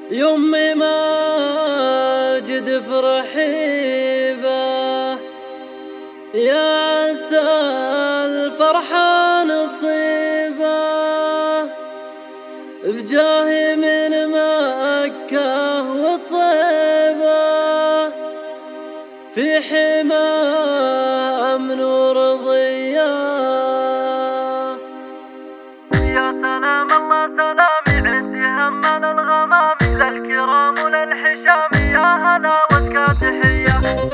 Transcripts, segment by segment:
يمي ماجد فرحيبه يا عسى الفرحة نصيبه بجاه من مكة وطيبة في حمى أمن ورضية. يا سلام الله سلامي عندي هم الغمام للكرام وللحشام يا هلا وزكى تحية.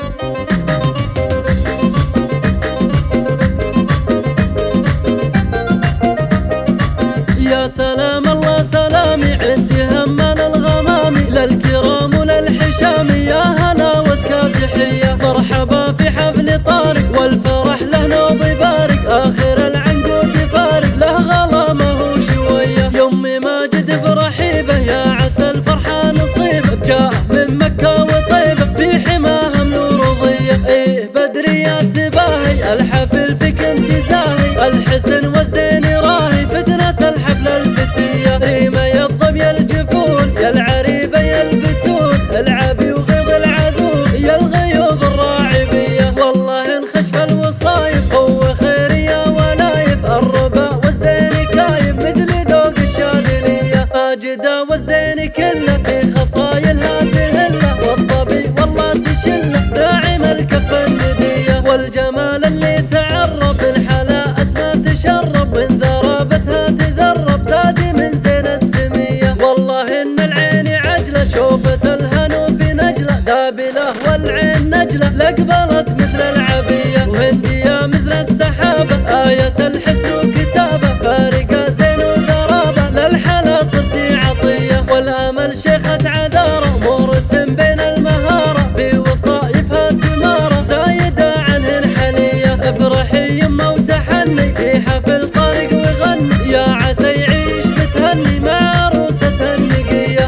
يا سلام الله سلامي عندي هم الغمام للكرام وللحشام يا هلا وزكى تحية. مرحبا في حفل طارق والفرح له نوض بارق آخر العنقود فارق له غلامه شوية. يمي ماجد فرحيبه يا عسى الفرحة نصيبه جاء من مكة وطيبة في حماها من ورضية. ايه بدريات باهي الحفل فيك انت زاهي الحسن والزين راهي فتنة الحفل الفتية. ريمة يا الظبي الجفون يا العريبة يا البتون العبي وغيظ العدو يا الغيوظ الراعبية. والله انخشف الوصايف هو خير يا ولايف الربا والزين كايف مثل ذوق الشاذلية. ماجدة والزين كله في خصايلها تهله والظبي والله تشله داعم الكفة الندية. والجمال اللي تعرب الحلا اسمى تشرب من ذرابتها تذرب زادي من زين السمية. والله ان العين عجلة شوفت الهنو في نجلة دابله والعين نجلة لقبلت مثل العبية. وهندي يا مزر السحابة آية الحسن وكتابة فارقة زين وذرابة للحلا صرتي عطية. والامل شيخة عذارة مورة بين المهارة في وصائفها تمارة زايدة عنه الحنية. افرحي يمه وتحني في حفل طارق وغني يا عسى يعيش متهني مع عروستها النقية.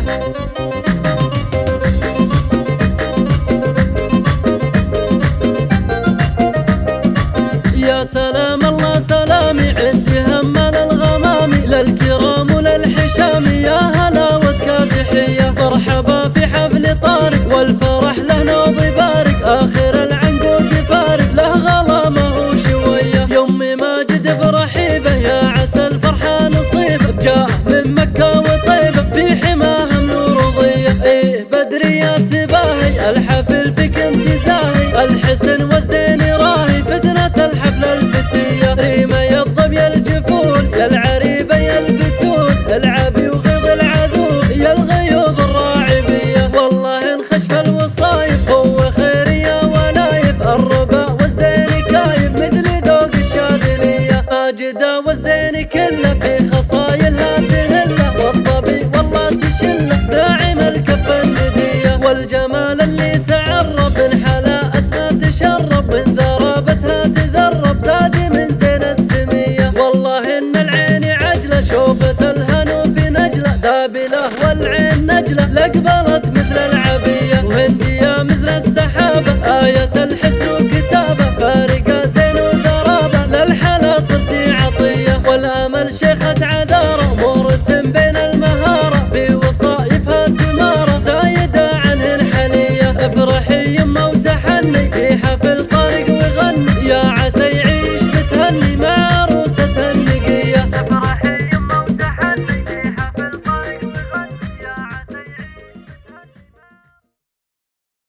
يا سلام الله سلامي عندي هم الغمام للكرام وللحشام يا هلا وزكى تحية. مرحبا في حفل طارق والفرح له نوض بارق آخر العنقود فارق له غلامه شوية. يمي ماجد فرحيبه يا عسى الفرحة نصيبه جاء من مكة وطيبة في حماها من ورضية. ايه بدريات باهي الحفل فيك انت زاهي الحسن والزين راهي فتنة الحفل الفتية. ريمة يا الظبي الجفون يا العريبة يا البتون العبي وغيظ العدو يا الغيوظ الراعبية. والله انخشف الوصايف هو خير يا ولايف الربا والزين كايف مثل ذوق الشاذلية. ماجدة والزين كله في خصايلها تهله والظبي والله تشله داعم الكفة الندية. والجمال اللي تعرب الحلا اسمى تشرب من ذرابتها تذرب زادي من زين السمية. والله ان العين عجلة شوفت الهنو في نجلة دابله والعين نجلة لقبلت مثل العبية. وهندي يا مزر السحابة آية الحسن وكتابة فارقة زين وذرابة للحلا صرتي عطية. والامل شيخة